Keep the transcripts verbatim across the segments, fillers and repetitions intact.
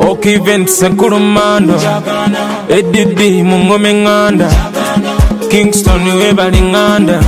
Oak Event Sekurumanda Edidi Mungome Nganda Kingston Webali Nganda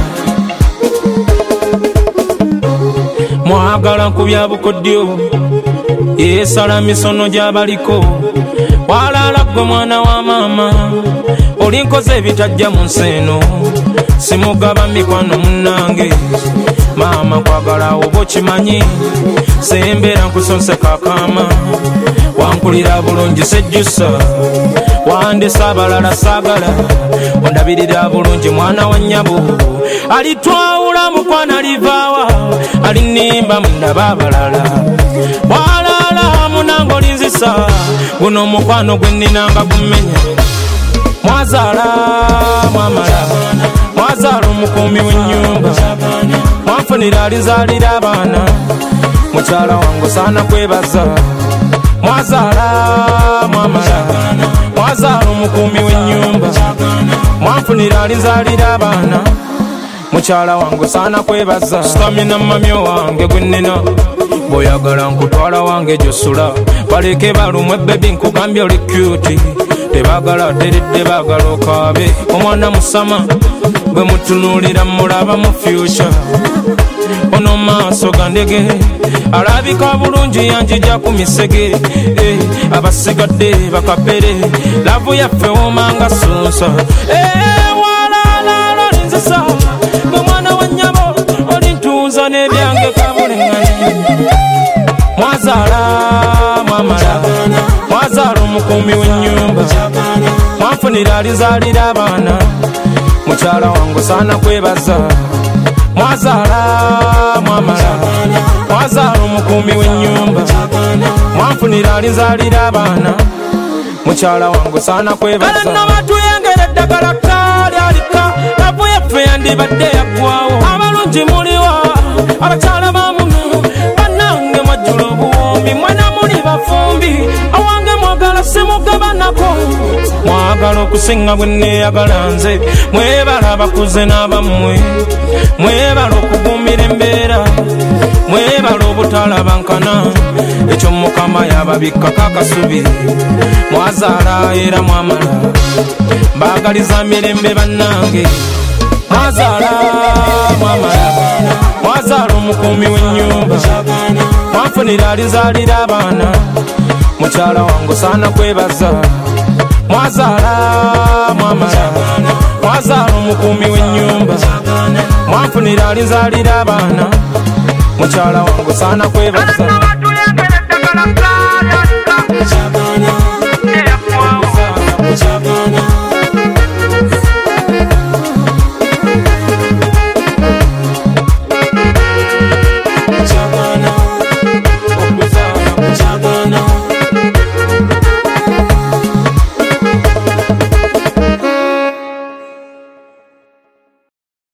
Mwagala kubya bukodyo Yesala misono gyabaliko Walala gwe mwana wa mama Olinkoze ebitajja mu nseno Simugaba mikwano munnange Mama kwagala obo kimanyi Sembera nkusonse kakama Wankulira bulungi sejjusa Wandesa abalala saagala Ondabirira bulungi mwana wa nnyabo Alitwawula mukwana livaawa Alinimba mundaba abalala Walala munango linzisa Guno mukwano gwe nninanga gumenya Mwazaala mwamala Mwazaala omukuumi w'ennyumba Mwanfunira alinzaalira abaana Mukyala wange osaana kwebaza Mwazaala mwamala Mwazaala omukuumi w'ennyumba Mwanfunira alinzaalira abaana Mukyala wange osaana kwebaza Stamina mamyo wange gwe nnina Boyagala nkutwala wange gyosula Baleke balumwe baby nkugambye oli cute Tebagala teredde bagala okaabe Omwana musama bwe mutunuulira mulaba mu future Ono maaso gandege alabika bulungi yanjija ku misege eh, abasigadde bakapere lavu yaffe womanga sunsa eh, walala lolinzisa gwe mwana wa nnyabo olintuuza n'ebyange kabulengane Mwazaala mwamala Mwazaala omukuumi w'ennyumba Mwanfunira alinzaalira abaana Mukyala wange osaana kwebaza Mwazaala mwamala Mwazaala omukuumi w'ennyumba Mwanfunira alinzaalira abaana Mukyala wange osaana kwebaza Kale batuyengera eddagala kalyalika lavu yaffe yandibadde yaggwawo abalungi muliwa abakyala bamuno bannange mwajjula obuwombi mwana muli bafumbi awange mwagala simugabanako mwagala okusinga bwe neeyagala nze mwebala abakuze n'abammwe mwebala okugumira embeera mwebala obutalabankana ekyo mukama yababikkako akasubi mwazaala era mwamala mbaagaliza mirembe bannange Mwazaala mwamala Mwazaala omukuumi w'ennyumba Mwanfunira alinzaalira abaana Mukyala wange osaana kwebaza Mwazaala mwamala Mwazaala omukuumi w'ennyumba Mwanfunira alinzaalira abaana Mukyala wange osaana kwebaza